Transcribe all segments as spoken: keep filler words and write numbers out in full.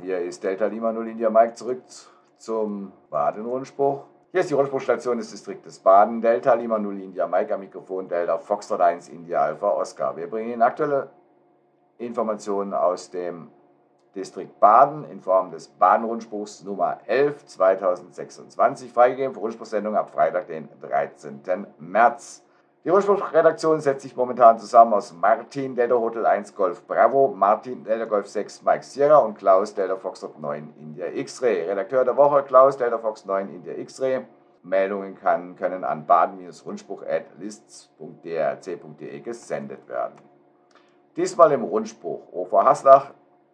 hier ist Delta Lima null India Mike zurück zum Baden-Rundspruch. Hier ist die Rundspruchstation des Distriktes Baden, Delta Lima null India Mike am Mikrofon, Delta Foxtrot eins India Alpha Oscar. Wir bringen Ihnen aktuelle Informationen aus dem Distrikt Baden in Form des Baden-Rundspruchs Nummer elf zweitausendsechsundzwanzig, freigegeben für Rundspruchsendung ab Freitag, den dreizehnten März. Die Rundspruchredaktion setzt sich momentan zusammen aus Martin, Delta Hotel eins Golf Bravo, Martin, Delta Golf sechs Mike Sierra und Klaus, Delta Foxtrot neun India X-Ray. Redakteur der Woche Klaus, Delta Fox neun India X-Ray. Meldungen kann, können an baden-rundspruch at lists punkt d r c punkt d e gesendet werden. Diesmal im Rundspruch O V Haslach,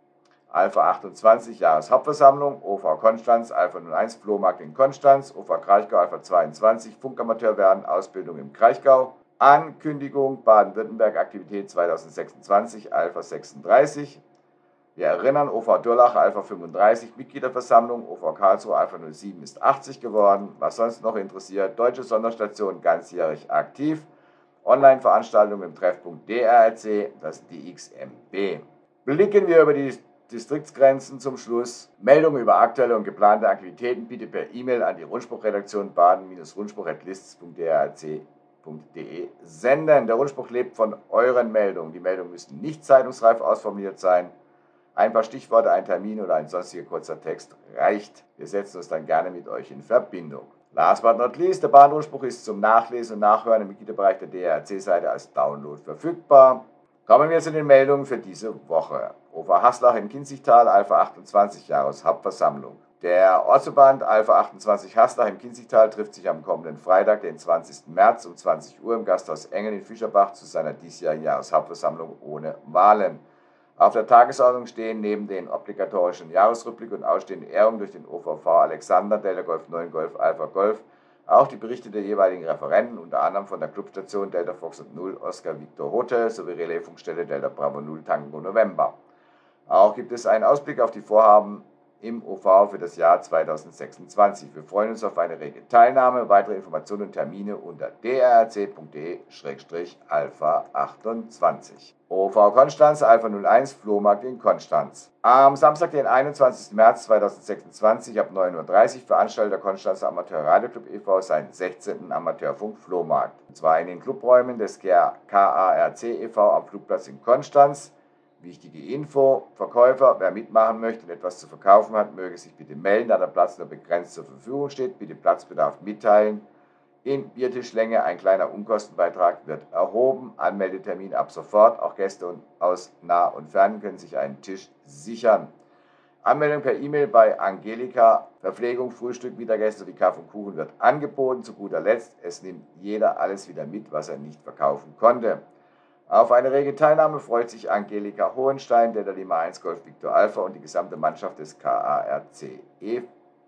Alpha achtundzwanzig, Jahreshauptversammlung, O V Konstanz, Alpha null eins, Flohmarkt in Konstanz, O V Kraichgau, Alpha zweiundzwanzig, Funkamateur werden, Ausbildung im Kraichgau, Ankündigung, Baden-Württemberg, Aktivität zweitausendsechsundzwanzig, Alpha sechsunddreißig. Wir erinnern, O V Durlach, Alpha fünfunddreißig, Mitgliederversammlung, O V Karlsruhe, Alpha null sieben ist achtzig geworden. Was sonst noch interessiert, Deutsche Sonderstation ganzjährig aktiv, Online-Veranstaltung im Treffpunkt D R C, das D X M B. Blicken wir über die Distriktsgrenzen zum Schluss. Meldungen über aktuelle und geplante Aktivitäten bitte per E-Mail an die Rundspruchredaktion baden-rundspruch at lists punkt d r c punkt d e senden. Der Rundspruch lebt von euren Meldungen. Die Meldungen müssen nicht zeitungsreif ausformuliert sein. Ein paar Stichworte, ein Termin oder ein sonstiger kurzer Text reicht. Wir setzen uns dann gerne mit euch in Verbindung. Last but not least, der Baden-Rundspruch ist zum Nachlesen und Nachhören im Mitgliederbereich der D R C-Seite als Download verfügbar. Kommen wir zu den Meldungen für diese Woche. O V Haslach im Kinzigtal, Alpha achtundzwanzig, Jahreshauptversammlung. Der Ortsverband Alpha achtundzwanzig Haslach im Kinzigtal trifft sich am kommenden Freitag, den zwanzigsten März um zwanzig Uhr im Gasthaus Engen in Fischerbach zu seiner diesjährigen Jahreshauptversammlung ohne Wahlen. Auf der Tagesordnung stehen neben den obligatorischen Jahresrückblick und ausstehende Ehrungen durch den O V V Alexander, Delta Golf neun Golf Alpha Golf, auch die Berichte der jeweiligen Referenten, unter anderem von der Clubstation Delta Foxtrot null Oscar Victor Hotel sowie Relaisfunkstelle Delta Bravo null Tango November. Auch gibt es einen Ausblick auf die Vorhaben im O V für das Jahr zweitausendsechsundzwanzig. Wir freuen uns auf eine rege Teilnahme. Weitere Informationen und Termine unter d r r c punkt d e slash alpha achtundzwanzig. O V Konstanz, Alpha null eins, Flohmarkt in Konstanz. Am Samstag, den einundzwanzigsten März zweitausendsechsundzwanzig ab neun Uhr dreißig veranstaltet der Konstanzer Amateur Radioclub e V seinen sechzehnten Amateurfunk-Flohmarkt. Und zwar in den Clubräumen des K A R C e V am Flugplatz in Konstanz. Wichtige Info, Verkäufer, wer mitmachen möchte und etwas zu verkaufen hat, möge sich bitte melden, da der Platz nur begrenzt zur Verfügung steht. Bitte Platzbedarf mitteilen. In Biertischlänge ein kleiner Unkostenbeitrag wird erhoben. Anmeldetermin ab sofort. Auch Gäste aus nah und fern können sich einen Tisch sichern. Anmeldung per E-Mail bei Angelika. Verpflegung, Frühstück, Mittagessen sowie Kaffee und Kuchen wird angeboten. Zu guter Letzt, es nimmt jeder alles wieder mit, was er nicht verkaufen konnte. Auf eine rege Teilnahme freut sich Angelika Hohenstein, Delta Lima eins Golf Victor Alpha und die gesamte Mannschaft des K A R C E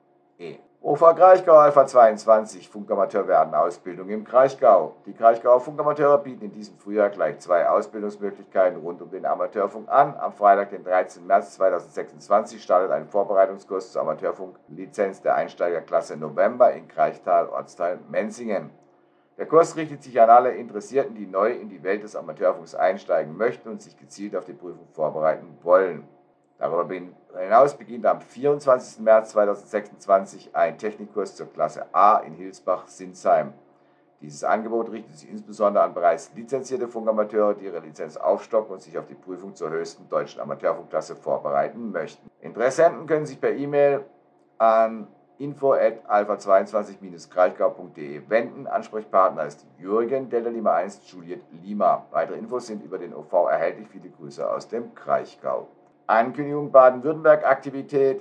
E. O V Kraichgau Alpha zweiundzwanzig, Funkamateur werden Ausbildung im Kraichgau. Die Kraichgauer Funkamateure bieten in diesem Frühjahr gleich zwei Ausbildungsmöglichkeiten rund um den Amateurfunk an. Am Freitag, den dreizehnten März zweitausendsechsundzwanzig, startet ein Vorbereitungskurs zur Amateurfunklizenz der Einsteigerklasse November in Kraichtal, Ortsteil Menzingen. Der Kurs richtet sich an alle Interessierten, die neu in die Welt des Amateurfunks einsteigen möchten und sich gezielt auf die Prüfung vorbereiten wollen. Darüber hinaus beginnt am vierundzwanzigsten März zweitausendsechsundzwanzig ein Technikkurs zur Klasse A in Hilsbach-Sinsheim. Dieses Angebot richtet sich insbesondere an bereits lizenzierte Funkamateure, die ihre Lizenz aufstocken und sich auf die Prüfung zur höchsten deutschen Amateurfunkklasse vorbereiten möchten. Interessenten können sich per E-Mail an info at alpha zweiundzwanzig dash kraichgau punkt d e wenden. Ansprechpartner ist Jürgen, Delta Lima eins, Juliet Lima. Weitere Infos sind über den O V erhältlich. Viele Grüße aus dem Kraichgau. Ankündigung Baden-Württemberg-Aktivität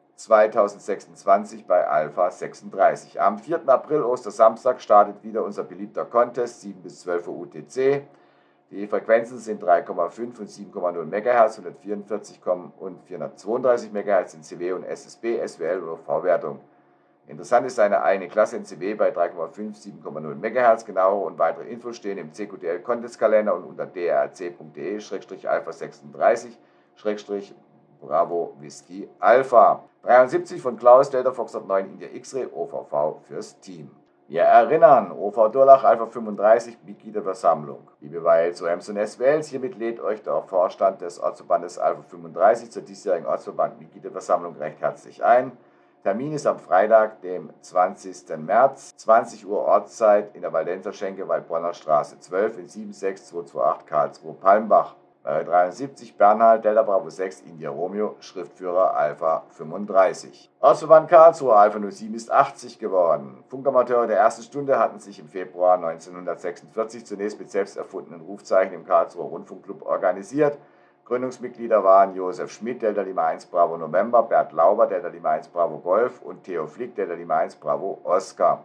zweitausendsechsundzwanzig bei Alpha sechsunddreißig. Am vierten April, Ostersamstag, startet wieder unser beliebter Contest, sieben bis zwölf Uhr U T C. Die Frequenzen sind drei Komma fünf und sieben Komma null Megahertz, hundertvierundvierzig und vierhundertzweiunddreißig Megahertz in C W und S S B, S W L oder O V-Wertung. Interessant ist eine eigene Klasse in C W bei drei Komma fünf, sieben Komma null Megahertz. Genauere und weitere Infos stehen im C Q D L-Contest-Kalender und unter d r r c punkt d e slash alpha sechsunddreißig slash Bravo Whisky Alpha. dreiundsiebzig von Klaus, Delta Foxtrot neun India X-Ray, O V V fürs Team. Wir erinnern, O V Durlach Alpha fünfunddreißig, Mitgliederversammlung. Liebe Weils, O Ems und S Wels, hiermit lädt euch der Vorstand des Ortsverbandes Alpha fünfunddreißig zur diesjährigen Ortsverband Mitgliederversammlung recht herzlich ein. Termin ist am Freitag, dem zwanzigsten März, zwanzig Uhr Ortszeit in der Waldenser Schenke, Waldbronner Straße zwölf in sieben sechs zwei zwei acht Karlsruhe Palmbach. Bei dreiundsiebzig Bernhard, Delta Bravo sechs, India Romeo, Schriftführer Alpha fünfunddreißig. Ortsverband Karlsruhe Alpha null sieben ist achtzig geworden. Funkamateure der ersten Stunde hatten sich im Februar neunzehnhundertsechsundvierzig zunächst mit selbst erfundenen Rufzeichen im Karlsruher Rundfunkclub organisiert. Gründungsmitglieder waren Josef Schmidt, Delta Lima eins Bravo November, Bert Lauber, Delta Lima eins Bravo Golf und Theo Flick, Delta Lima eins Bravo Oscar.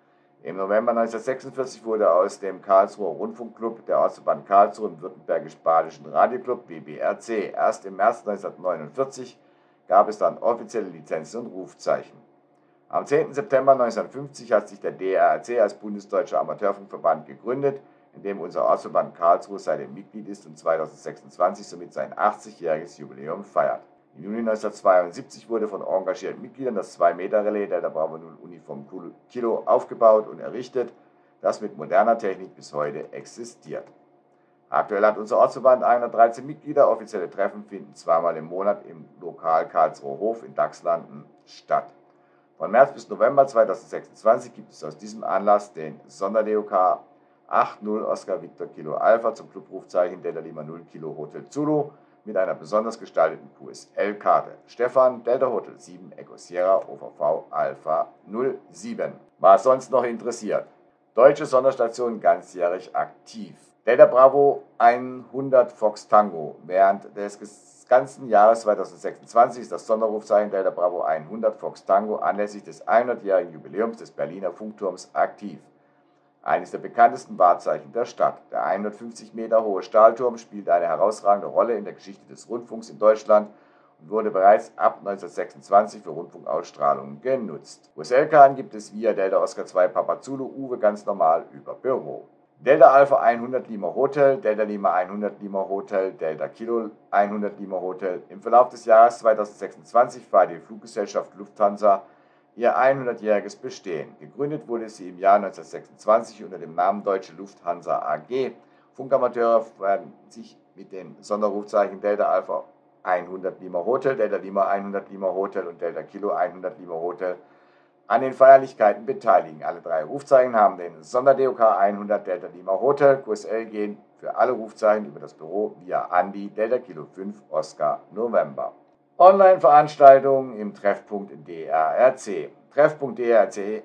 Im November neunzehnhundertsechsundvierzig wurde aus dem Karlsruher Rundfunkclub der Ortsverband Karlsruhe im Württembergisch-Badischen Radioclub W B R C. Erst im März neunzehnhundertneunundvierzig gab es dann offizielle Lizenzen und Rufzeichen. Am zehnten September neunzehnhundertfünfzig hat sich der D R R C als Bundesdeutscher Amateurfunkverband gegründet, in dem unser Ortsverband Karlsruhe seitdem Mitglied ist und zweitausendsechsundzwanzig somit sein achtzigjähriges Jubiläum feiert. Im Juni neunzehnhundertzweiundsiebzig wurde von engagierten Mitgliedern das zwei Meter Relais Delta Bravo null Uniform Kilo aufgebaut und errichtet, das mit moderner Technik bis heute existiert. Aktuell hat unser Ortsverband hundertdreizehn Mitglieder. Offizielle Treffen finden zweimal im Monat im Lokal Karlsruher Hof in Dachslanden statt. Von März bis November zweitausendsechsundzwanzig gibt es aus diesem Anlass den Sonder-D O K acht null Oscar Victor Kilo Alpha zum Clubrufzeichen Delta Lima null Kilo Hotel Zulu mit einer besonders gestalteten Q S L-Karte. Stefan, Delta Hotel sieben, Echo Sierra, O V V Alpha null sieben. Was sonst noch interessiert. Deutsche Sonderstation ganzjährig aktiv. Delta Bravo hundert Fox Tango. Während des ganzen Jahres zweitausendsechsundzwanzig ist das Sonderrufzeichen Delta Bravo hundert Fox Tango anlässlich des hundertjährigen Jubiläums des Berliner Funkturms aktiv. Eines der bekanntesten Wahrzeichen der Stadt. Der hundertfünfzig Meter hohe Stahlturm spielt eine herausragende Rolle in der Geschichte des Rundfunks in Deutschland und wurde bereits ab neunzehnhundertsechsundzwanzig für Rundfunkausstrahlungen genutzt. U S L-Karten gibt es via Delta Oscar zwei Papa Zulu Uwe ganz normal über Büro. Delta Alpha hundert Lima Hotel, Delta Lima hundert Lima Hotel, Delta Kilo hundert Lima Hotel. Im Verlauf des Jahres zweitausendsechsundzwanzig feiert die Fluggesellschaft Lufthansa ihr hundertjähriges Bestehen. Gegründet wurde sie im Jahr neunzehnhundertsechsundzwanzig unter dem Namen Deutsche Lufthansa A G. Funkamateure werden sich mit den Sonderrufzeichen Delta Alpha hundert Lima Hotel, Delta Lima hundert Lima Hotel und Delta Kilo hundert Lima Hotel an den Feierlichkeiten beteiligen. Alle drei Rufzeichen haben den Sonder-D O K hundert Delta Lima Hotel. Q S L gehen für alle Rufzeichen über das Büro via Andi Delta Kilo fünf Oscar November. Online-Veranstaltungen im Treffpunkt D R R C. Treff.drc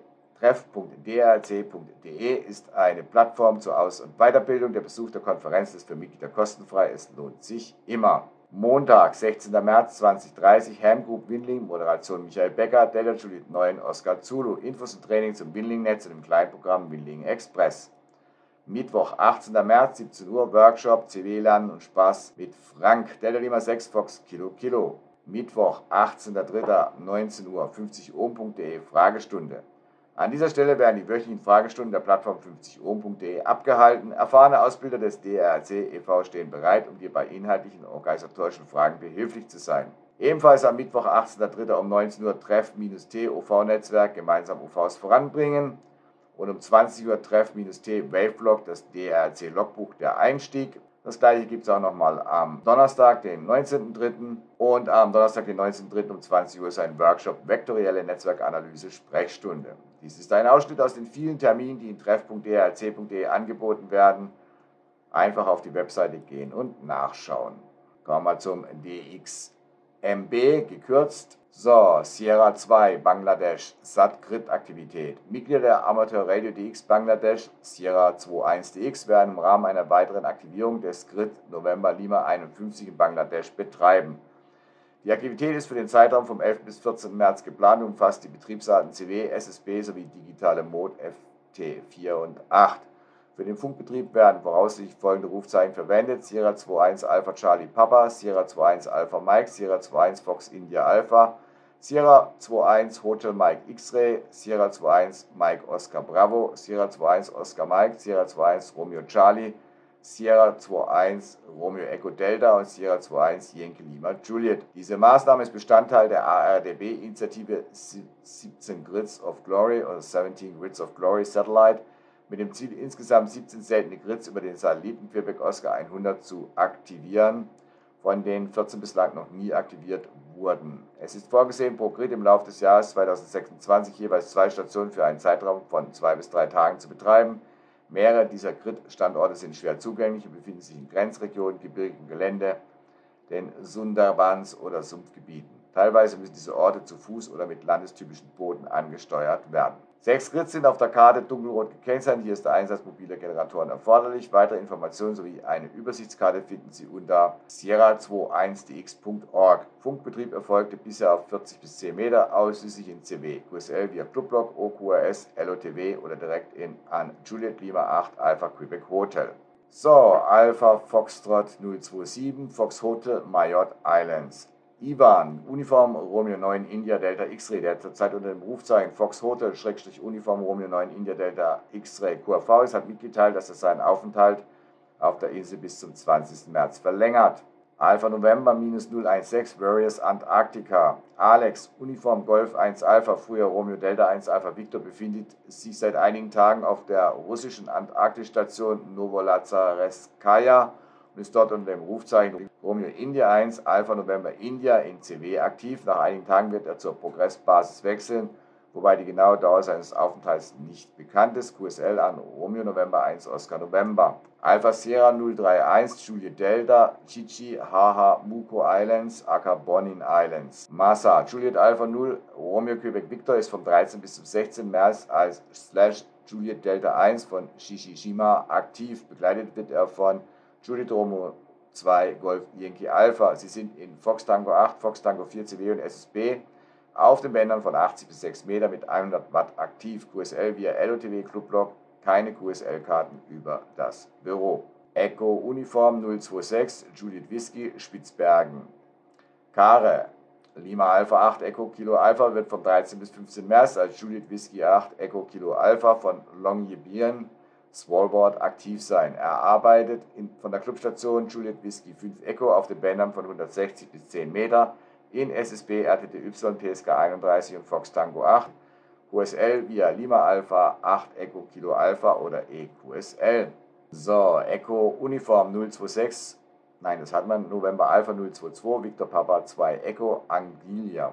treff.drc punkt de ist eine Plattform zur Aus- und Weiterbildung. Der Besuch der Konferenz ist für Mitglieder kostenfrei. Es lohnt sich immer. Montag, sechzehnten März zweitausenddreißig, Ham Group Windling, Moderation Michael Becker, Delta Juliet neun, Oscar Zulu. Infos und Training zum Windling-Netz und im Kleinprogramm Windling Express. Mittwoch, achtzehnten März, siebzehn Uhr, Workshop C W Lernen und Spaß mit Frank, Delta Lima sechs Fox Kilo Kilo. Mittwoch, achtzehnten dritten, neunzehn Uhr, fünfzig ohm punkt de, Fragestunde. An dieser Stelle werden die wöchentlichen Fragestunden der Plattform fünfzig ohm punkt de abgehalten. Erfahrene Ausbilder des D R R C e V stehen bereit, um dir bei inhaltlichen und organisatorischen Fragen behilflich zu sein. Ebenfalls am Mittwoch, achtzehnten dritten um neunzehn Uhr Treff-T O V-Netzwerk gemeinsam U Vs voranbringen und um zwanzig Uhr Treff-T Wavelog, das D R R C Logbuch, der Einstieg. Das gleiche gibt es auch nochmal am Donnerstag, den neunzehnten dritten und am Donnerstag, den neunzehnten dritten um zwanzig Uhr ist ein Workshop Vektorielle Netzwerkanalyse Sprechstunde. Dies ist ein Ausschnitt aus den vielen Terminen, die in treff punkt d r c punkt de angeboten werden. Einfach auf die Webseite gehen und nachschauen. Kommen wir zum D X M B, gekürzt. So, Sierra zwei, Bangladesch, S A T-Grid-Aktivität. Mitglieder der Amateur Radio D X Bangladesch, Sierra einundzwanzig D X, werden im Rahmen einer weiteren Aktivierung des Grid November Lima einundfünfzig in Bangladesch betreiben. Die Aktivität ist für den Zeitraum vom elften bis vierzehnten März geplant und umfasst die Betriebsarten C W, S S B sowie digitale Mode F T vier und acht. Für den Funkbetrieb werden voraussichtlich folgende Rufzeichen verwendet: Sierra einundzwanzig Alpha Charlie Papa, Sierra einundzwanzig Alpha Mike, Sierra einundzwanzig Fox India Alpha, Sierra einundzwanzig Hotel Mike X-Ray, Sierra einundzwanzig Mike Oscar Bravo, Sierra einundzwanzig Oscar Mike, Sierra einundzwanzig Romeo Charlie, Sierra zwei eins Romeo Echo Delta und Sierra zwei eins Yankee Lima Juliet. Diese Maßnahme ist Bestandteil der A R D B-Initiative siebzehn Grids of Glory oder siebzehn Grids of Glory Satellite mit dem Ziel, insgesamt siebzehn seltene Grids über den Satelliten Quebec Oscar hundert zu aktivieren, von denen vierzehn bislang noch nie aktiviert wurden. Es ist vorgesehen, pro Grid im Laufe des Jahres zweitausendsechsundzwanzig jeweils zwei Stationen für einen Zeitraum von zwei bis drei Tagen zu betreiben. Mehrere dieser Grid-Standorte sind schwer zugänglich und befinden sich in Grenzregionen, gebirgigen Gelände, den Sundarbans oder Sumpfgebieten. Teilweise müssen diese Orte zu Fuß oder mit landestypischen Booten angesteuert werden. Sechs Grids sind auf der Karte dunkelrot gekennzeichnet. Hier ist der Einsatz mobiler Generatoren erforderlich. Weitere Informationen sowie eine Übersichtskarte finden Sie unter sierra einundzwanzig d x punkt org. Funkbetrieb erfolgte bisher auf vierzig bis zehn Meter, ausschließlich in C W, Q S L via Clubblock, O Q R S, L O T W oder direkt in an Juliet Lima acht Alpha Quebec Hotel. So, Alpha Foxtrot null zwei sieben, Fox Hotel, Mayotte Islands. Ivan, Uniform Romeo neun India Delta X-Ray, der zurzeit unter dem Rufzeichen Fox Hotel Uniform Romeo neun India Delta X-Ray Q R V ist, hat mitgeteilt, dass er seinen Aufenthalt auf der Insel bis zum zwanzigsten März verlängert. Alpha November minus null eins sechs Various Antarctica. Alex, Uniform Golf eins Alpha, früher Romeo Delta eins Alpha Victor, befindet sich seit einigen Tagen auf der russischen Antarktisstation Novolazareskaja und ist dort unter dem Rufzeichen Romeo India eins Alpha November India in C W aktiv. Nach einigen Tagen wird er zur Progressbasis wechseln, wobei die genaue Dauer seines Aufenthalts nicht bekannt ist. Q S L an Romeo November eins Oscar November. Alpha Sierra null drei eins Juliet Delta Chichi Haha Muko Islands aka Bonin Islands. Massa Juliet Alpha null Romeo Quebec Victor ist vom dreizehnten bis zum sechzehnten März als Slash Juliet Delta eins von Shishishima aktiv. Begleitet wird er von Juliet Romeo zwei Golf Yankee Alpha. Sie sind in Fox Tango acht, Fox Tango vier C W und S S B auf den Bändern von achtzig bis sechs Meter mit hundert Watt aktiv. Q S L via L O T W Clubblock, keine Q S L-Karten über das Büro. Echo Uniform null zwei sechs Juliet Whisky Spitzbergen. Kare Lima Alpha acht Echo Kilo Alpha wird vom dreizehnten bis fünfzehnten März als Juliet Whisky acht Echo Kilo Alpha von Longyearbyen Svalbard aktiv sein. Er arbeitet in, von der Clubstation Juliet Whisky fünf Echo auf den Bändern von hundertsechzig bis zehn Meter in S S B, R T T Y, P S K einunddreißig und Fox Tango acht, Q S L via Lima Alpha acht Echo Kilo Alpha oder E Q S L. So, Echo Uniform null zwei sechs, nein, das hat man, November Alpha null zwei zwei, Victor Papa zwei Echo Anguilla.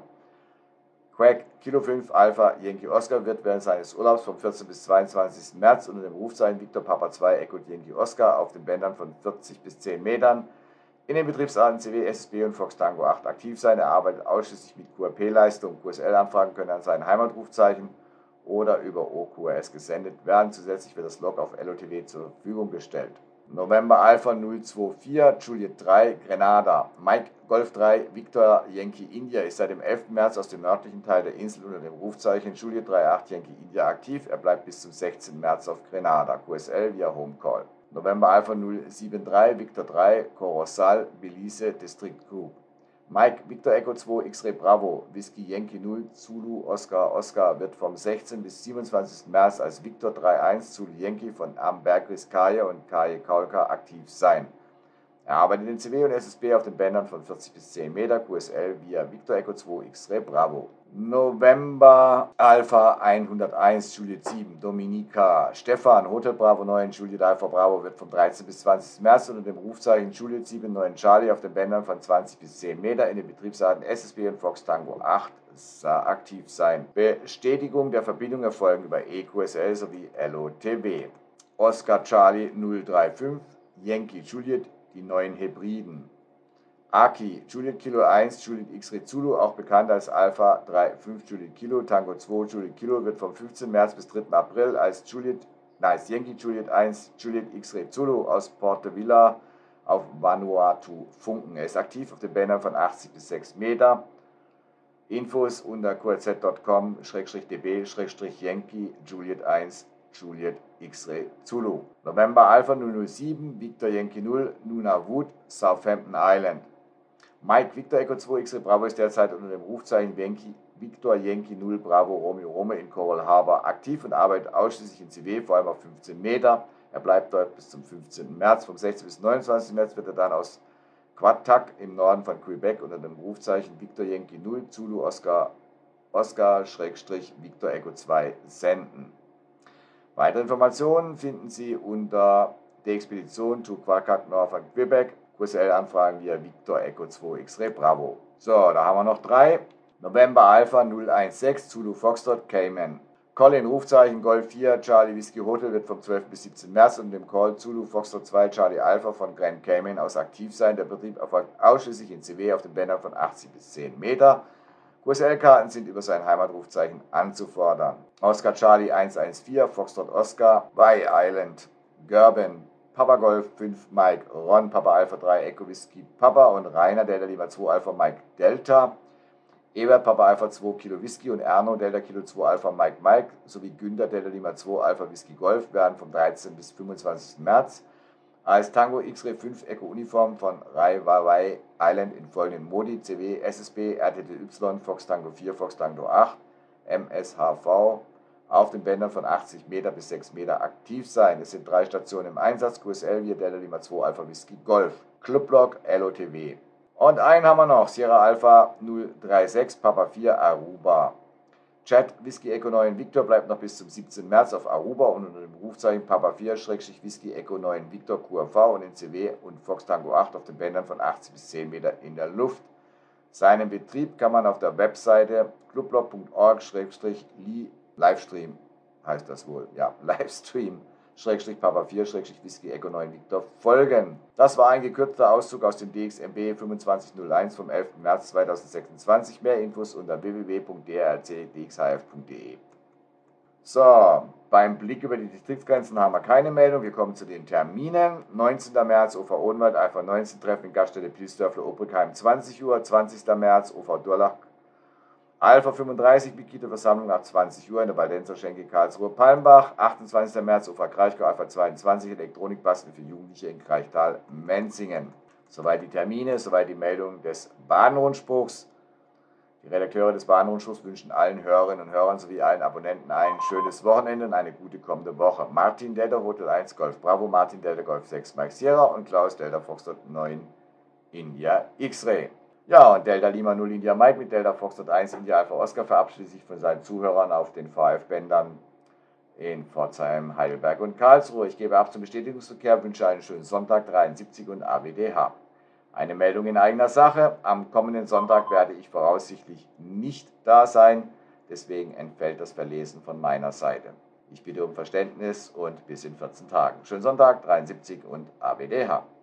Quack Kilo fünf Alpha Yankee Oscar wird während seines Urlaubs vom vierzehnten bis zweiundzwanzigsten März unter dem Rufzeichen Victor Papa zwei Echo Yankee Oscar auf den Bändern von vierzig bis zehn Metern in den Betriebsarten C W, S S B und Fox Tango acht aktiv sein. Er arbeitet ausschließlich mit Q R P-Leistung. Q S L-Anfragen können an sein Heimatrufzeichen oder über O Q R S gesendet werden. Zusätzlich wird das Log auf L O T W zur Verfügung gestellt. November Alpha null zwei vier, Juliet drei, Grenada. Mike Golf drei, Victor Yankee India ist seit dem elften März aus dem nördlichen Teil der Insel unter dem Rufzeichen Juliet drei acht Yankee India aktiv. Er bleibt bis zum sechzehnten März auf Grenada. Q S L via Home Call. November Alpha null sieben drei, Victor drei, Corozal, Belize, District Group. Mike, Victor Echo zwei, X-Ray Bravo, Whisky Yankee null, Zulu, Oscar, Oscar wird vom sechzehnten bis siebenundzwanzigsten März als Victor drei eins Zulu Yankee von Ambergris Kaya und Kaye Kaulka aktiv sein. Er arbeitet in C W und S S B auf den Bändern von vierzig bis zehn Meter, Q S L via Victor Echo zwei, X-Ray Bravo. November Alpha hunderteins, Juliet sieben, Dominica. Stefan, Hotel Bravo neun, Juliet Alpha Bravo wird vom dreizehnten bis zwanzigsten März unter dem Rufzeichen Juliet sieben neun Charlie auf den Bändern von zwanzig bis zehn Meter in den Betriebsarten S S B und Fox Tango acht aktiv sein. Bestätigung der Verbindung erfolgen über E Q S L sowie L O T W. Oscar Charlie null drei fünf, Yankee Juliet, die neuen Hebriden. Aki, Juliet Kilo eins, Juliet X-Ray Zulu, auch bekannt als Alpha drei fünf Juliet Kilo, Tango zwei Juliet Kilo, wird vom fünfzehnten März bis dritten April als Juliet, nein, als Yankee Juliet eins, Juliet X-Ray Zulu aus Porto Villa auf Vanuatu funken. Er ist aktiv auf den Bändern von achtzig bis sechs Meter. Infos unter q r z punkt com d b Yankee Juliet eins, Juliet X-Ray Zulu. November Alpha null null sieben, Victor Yankee null, Nunavut, Southampton Island. Mike Victor Echo zwei X-Ray Bravo ist derzeit unter dem Rufzeichen Yankee, Victor Yankee null Bravo Romeo Rome in Coral Harbor aktiv und arbeitet ausschließlich in C W, vor allem auf fünfzehn Meter. Er bleibt dort bis zum fünfzehnten März. Vom sechzehnten bis neunundzwanzigsten März wird er dann aus Quatak im Norden von Quebec unter dem Rufzeichen Victor Yankee null Zulu Oscar Oscar-Victor Echo zwei senden. Weitere Informationen finden Sie unter die Expedition to Quatak Nord von Quebec. Q S L-Anfragen via Victor Echo zwei X-Ray Bravo. So, da haben wir noch drei. November Alpha null eins sechs Zulu Foxtrot Cayman. Colin Rufzeichen Golf vier Charlie Whiskey Hotel wird vom zwölften bis siebzehnten März unter dem Call Zulu Foxtrot zwei Charlie Alpha von Grand Cayman aus aktiv sein. Der Betrieb erfolgt ausschließlich in C W auf den Bändern von achtzig bis zehn Meter. Q S L-Karten sind über sein Heimatrufzeichen anzufordern. Oscar Charlie eins eins vier Foxtrot Oscar, Y Island, Gerben, Papa Golf fünf Mike Ron, Papa Alpha drei Echo Whiskey Papa und Rainer Delta Lima zwei Alpha Mike Delta, Ebert Papa Alpha zwei Kilo Whisky und Erno Delta Kilo zwei Alpha Mike Mike sowie Günther Delta Lima zwei Alpha Whisky Golf werden vom dreizehnten bis fünfundzwanzigsten März als Tango X-Ray fünf Echo Uniform von Rai Wai Island in folgenden Modi C W, S S B, R T T Y, Fox Tango vier, Fox Tango acht, M S H V auf den Bändern von achtzig Meter bis sechs Meter aktiv sein. Es sind drei Stationen im Einsatz, Q S L via Delta Lima zwei Alpha Whisky Golf, Clubblock L O T W. Und einen haben wir noch, Sierra Alpha null drei sechs Papa vier Aruba. Chat Whisky Echo neun Victor bleibt noch bis zum siebzehnten März auf Aruba und unter dem Rufzeichen Papa vier Whisky Echo neun Victor Q R V und in C W und Fox Tango acht auf den Bändern von achtzig bis zehn Meter in der Luft. Seinen Betrieb kann man auf der Webseite clubblock punkt org Livestream, heißt das wohl, ja, Livestream, Schrägstrich Papa vier Whisky Echo neun Victor folgen. Das war ein gekürzter Auszug aus dem D X M B fünfundzwanzig null eins vom elften März zweitausendsechsundzwanzig. Mehr Infos unter w w w punkt d r c d x h f punkt d e. So, beim Blick über die Distriktsgrenzen haben wir keine Meldung. Wir kommen zu den Terminen. neunzehnten März O V Odenwald, Alpha neunzehn Treffen in Gaststätte Pilsdörfler Obrigheim zwanzig Uhr. zwanzigsten März O V Durlach Alpha fünfunddreißig Mitgliederversammlung ab zwanzig Uhr in der Waldenser Schenke Karlsruhe Palmbach. achtundzwanzigsten März O V Kraichgau Alpha zweiundzwanzig Elektronikbasteln für Jugendliche in Kraichtal Menzingen. Soweit die Termine, soweit die Meldung des Bahnrundspruchs. Die Redakteure des Bahnrundspruchs wünschen allen Hörerinnen und Hörern sowie allen Abonnenten ein schönes Wochenende und eine gute kommende Woche. Martin Delta Hotel eins Golf Bravo, Martin Delta Golf sechs Mike Sierra und Klaus Delta Foxtrot neun India X-Ray. Ja, und Delta Lima null India Mike mit Delta Foxtrot eins India Alpha Oscar verabschiedet sich von seinen Zuhörern auf den V F-Bändern in Pforzheim, Heidelberg und Karlsruhe. Ich gebe ab zum Bestätigungsverkehr, wünsche einen schönen Sonntag, dreiundsiebzig und A W D H. Eine Meldung in eigener Sache. Am kommenden Sonntag werde ich voraussichtlich nicht da sein, deswegen entfällt das Verlesen von meiner Seite. Ich bitte um Verständnis und bis in vierzehn Tagen. Schönen Sonntag, dreiundsiebzig und A W D H.